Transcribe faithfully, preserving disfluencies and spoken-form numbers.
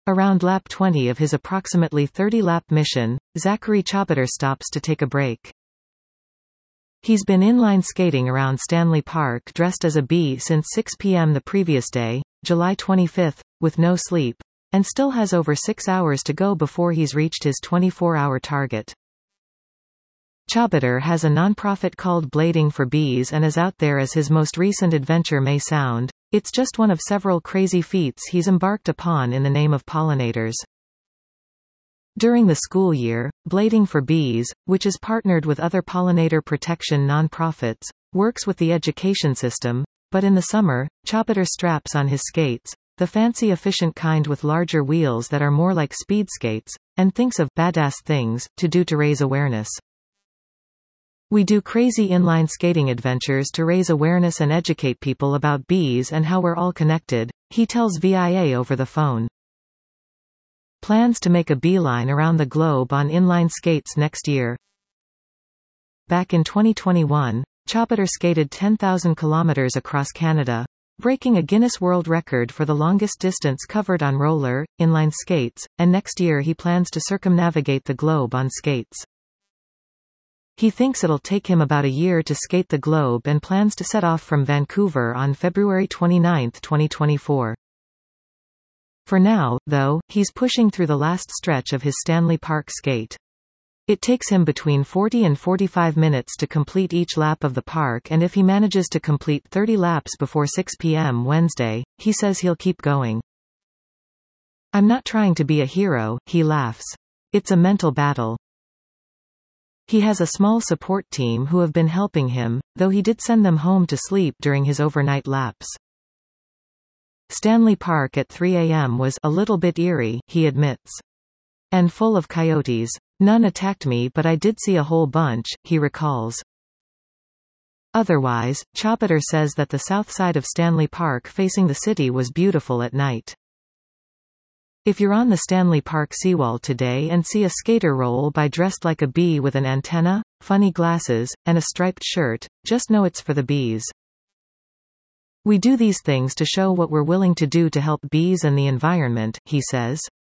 Around lap twenty of his approximately thirty-lap mission, Zachary Chobiter stops to take a break. He's been inline skating around Stanley Park dressed as a bee since six p m the previous day, July twenty-fifth, with no sleep, and still has over six hours to go before he's reached his twenty-four hour target. Chobiter has a nonprofit called Blading for Bees and as out there as his most recent adventure may sound, it's just one of several crazy feats he's embarked upon in the name of pollinators. During the school year, Blading for Bees, which is partnered with other pollinator protection nonprofits, works with the education system, but in the summer, Chobiter straps on his skates, the fancy efficient kind with larger wheels that are more like speed skates, and thinks of badass things to do to raise awareness. We do crazy inline skating adventures to raise awareness and educate people about bees and how we're all connected, he tells V I A over the phone. Plans to make a beeline around the globe on inline skates next year. Back in twenty twenty-one, Chobiter skated ten thousand kilometers across Canada, breaking a Guinness World Record for the longest distance covered on roller, inline skates, and next year he plans to circumnavigate the globe on skates. He thinks it'll take him about a year to skate the globe and plans to set off from Vancouver on February twenty-ninth, twenty twenty-four. For now, though, he's pushing through the last stretch of his Stanley Park skate. It takes him between forty and forty-five minutes to complete each lap of the park, and if he manages to complete thirty laps before six p m Wednesday, he says he'll keep going. "I'm not trying to be a hero," he laughs. "It's a mental battle." He has a small support team who have been helping him, though he did send them home to sleep during his overnight laps. Stanley Park at three a m was a little bit eerie, he admits. And full of coyotes. None attacked me but I did see a whole bunch, he recalls. Otherwise, Chobiter says that the south side of Stanley Park facing the city was beautiful at night. "If you're on the Stanley Park seawall today and see a skater roll by dressed like a bee with an antenna, funny glasses, and a striped shirt, just know it's for the bees. We do these things to show what we're willing to do to help bees and the environment," he says.